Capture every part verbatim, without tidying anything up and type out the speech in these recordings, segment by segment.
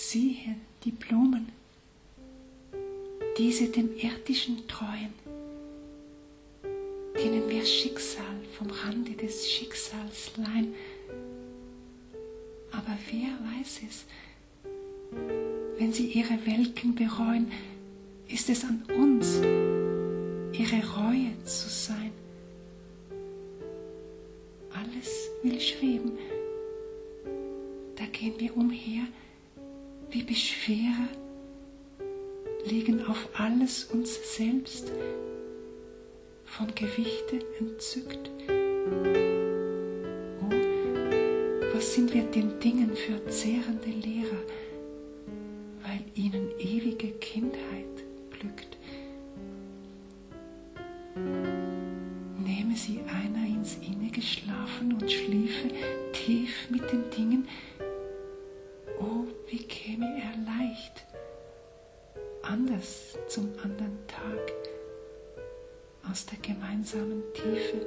Siehe die Blumen, diese dem Irdischen treuen, denen wir Schicksal vom Rande des Schicksals leihen. Aber wer weiß es, wenn sie ihre Welken bereuen, ist es an uns, ihre Reue zu sein. Alles will schweben, da gehen wir umher wie Beschwerer, legen auf alles uns selbst von Gewichte entzückt. Oh, was sind wir den Dingen für zehrende Lehrer, weil ihnen ewige Kindheit glückt. Nehme sie einer ins Inne geschlafen und schliefe tief mit den Dingen, oh, wie käme er leicht, anders zum anderen Tag, aus der gemeinsamen Tiefe.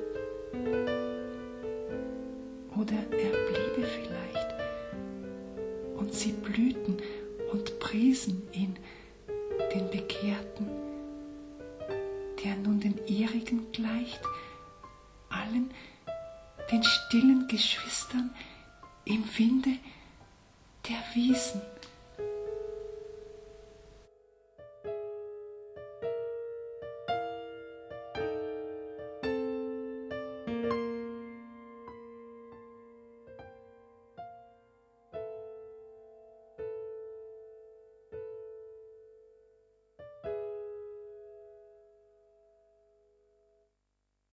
Oder er bliebe vielleicht, und sie blühten und priesen ihn, den Begehrten, der nun den ihrigen gleicht, allen den stillen Geschwistern im Winde der Wiesen.